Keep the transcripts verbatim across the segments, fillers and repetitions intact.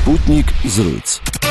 Sputnik զրույց։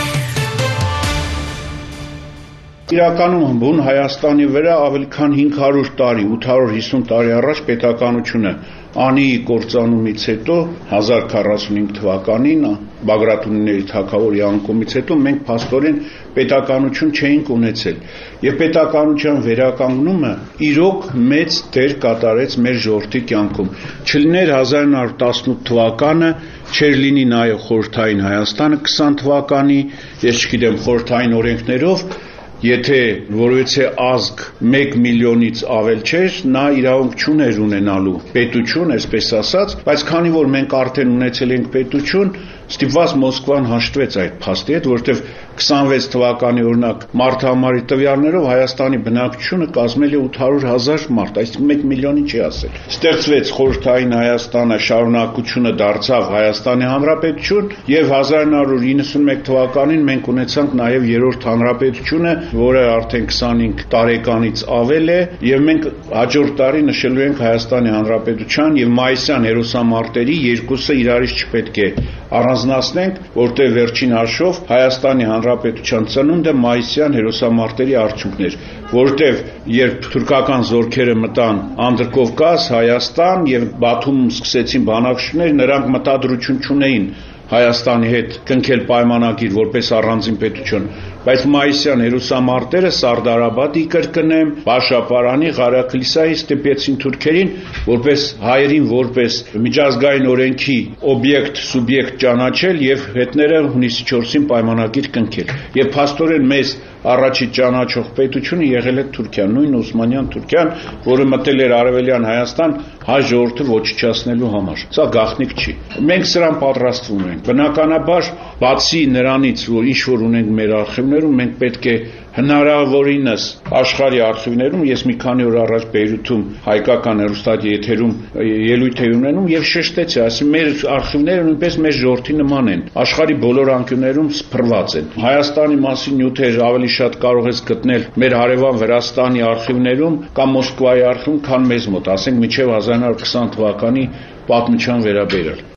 Իրականում բուն Հայաստանի վրա ավելի քան հինգ հարյուր տարի, ութ հարյուր հիսուն տարի առաջ պետականությունը Անիի կործանումից հետո հազար քառասունհինգ թվականին Բագրատունիների թագավորի անկումից հետո մենք փաստորեն պետականություն չէինք ունեցել եւ պետականության վերականգնումը իրոք մեծ դեր կատարեց մեր ժողովրդի կյանքում չլիներ հազար նոր տասնութ թվականը չէր լինի նաեւ խորհրդային Հայաստանը քսան թվականի ես չգիտեմ խորհրդային օրենքներով Եթե որովհետեւ ազգ մեկ միլիոնից ավել չէր, նա իրավունք չուներ ունենալու պետություն, այսպես ասած, բայց քանի որ մենք արդեն ունեցել ենք պետություն, ստիպված Մոսկվան հաշտվեց այդ փաստի հետ, որովհետեւ քսանվեց թվականի օրինակ մարտահամարի տվյալներով Հայաստանի բնակչությունը կազմել է ութ հարյուր հազար մարդ, այսինքն մեկ միլիոնի չի ասել։ Ստեղծվեց խորհրդային Հայաստանը, շարունակությունը դարձավ Հայաստանի Հանրապետություն եւ հազար նոր իննսունմեկ թվականին մենք ունեցանք նաեւ երրորդ հանրապետությունը, որը արդեն քսանհինգ տարեկանից ավել է եւ մենք հաջորդ տարի նշելու ենք Հայաստանի Հանրապետության եւ մայիսյան հերոսամարտերի երկուսը իրարից չպետք է առանձնացնենք, որտեղ վերջին հաշվով Հայաստանի Հանրապետության ծնունդը մայիսյան հերոսամարտերի արդյունքն էր, որտեղ երբ թուրքական զորքերը մտան Անդրկովկաս, Հայաստան եւ Բաթումում սկսեցին բանակցություններ, նրանք մտադրություն չունեին Հայաստանի հետ կնքել պայմանագիր որպես առանձին պետություն, բայց մայիսյան հերոսամարտերը Սարդարաբադի կրկնեմ, Բաշապարանի, Ղարաքլիսայի ստիպեցին թուրքերին որպես հայերին որպես միջազգային օրենքի օբյեկտ, սուբյեկտ ճանաչել եւ հետները հունիսի չորսին պայմանագիր կնքել։ Եվ փաստորեն մեզ առաջի ճանաչող պետությունը եղել է Թուրքիան, նույն Օսմանյան Թուրքիան, որը մտել էր Արևելյան Հայաստան հայ ժողովրդը ոչնչացնելու համար։ Սա գաղտնիք չի։ Մենք սրան պատրաստվում ենք։ Բնականաբար, բացի նրանից, որ ինչ որ ունենք մեր արխիվներում, մենք պետք է հնարավորինս աշխարհի արխիվներում ես մի քանի օր առաջ Բեյրութում հայկական հեռուստաեթերում ելույթ էի ունենում եւ շեշտեցի, ասի մեր արխիվները նույնպես մեր ժողովրդի նման են, աշխարհի բոլոր անկյուններում սփռված են։ Հայաստանի մասին նյութեր ավելի շատ կարող ես գտնել մեր հարևան Վրաստանի արխիվներում կամ Մոսկվայի արխիվում, քան մեզ մոտ, ասենք մինչեւ հազար նոր քսան թվականի պատմության վերաբերյալ։